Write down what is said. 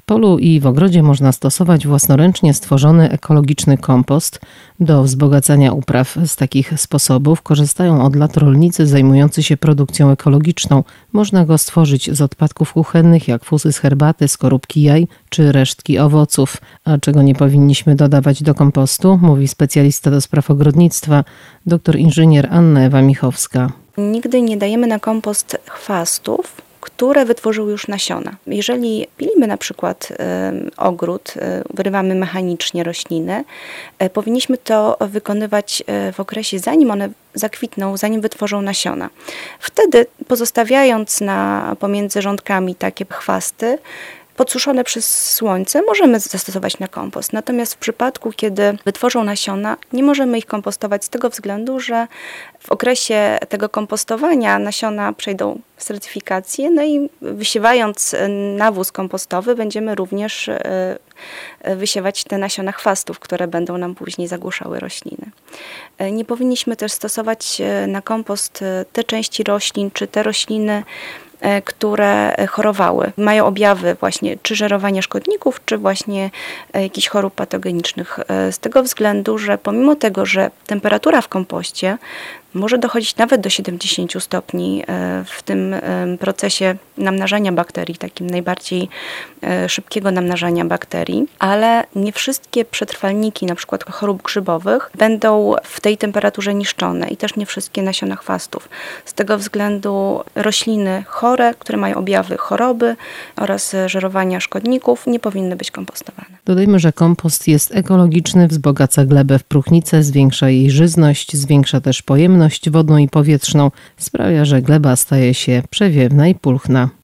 polu i w ogrodzie można stosować własnoręcznie stworzony ekologiczny kompost. Do wzbogacania upraw z takich sposobów korzystają od lat rolnicy zajmujący się produkcją ekologiczną. Można go stworzyć z odpadków kuchennych, jak fusy z herbaty, skorupki jaj czy resztki owoców. A czego nie powinniśmy dodawać do kompostu, mówi specjalista do spraw ogrodnictwa, dr inżynier Anna Ewa Michowska. Nigdy nie dajemy na kompost chwastów, które wytworzyły już nasiona. Jeżeli pilimy na przykład ogród, wyrywamy mechanicznie rośliny, powinniśmy to wykonywać w okresie, zanim one zakwitną, zanim wytworzą nasiona. Wtedy, pozostawiając pomiędzy rządkami takie chwasty, podsuszone przez słońce, możemy zastosować na kompost. Natomiast w przypadku, kiedy wytworzą nasiona, nie możemy ich kompostować z tego względu, że w okresie tego kompostowania nasiona przejdą certyfikację, no i wysiewając nawóz kompostowy będziemy również wysiewać te nasiona chwastów, które będą nam później zagłuszały rośliny. Nie powinniśmy też stosować na kompost te części roślin, czy te rośliny, które chorowały. Mają objawy właśnie czy żerowania szkodników, czy właśnie jakichś chorób patogenicznych. Z tego względu, że pomimo tego, że temperatura w kompoście może dochodzić nawet do 70 stopni w tym procesie namnażania bakterii, takim najbardziej szybkiego namnażania bakterii, ale nie wszystkie przetrwalniki, na przykład chorób grzybowych, będą w tej temperaturze niszczone i też nie wszystkie nasiona chwastów. Z tego względu rośliny chore, które mają objawy choroby oraz żerowania szkodników, nie powinny być kompostowane. Dodajmy, że kompost jest ekologiczny, wzbogaca glebę w próchnicę, zwiększa jej żyzność, zwiększa też pojemność wodną i powietrzną, sprawia, że gleba staje się przewiewna i pulchna.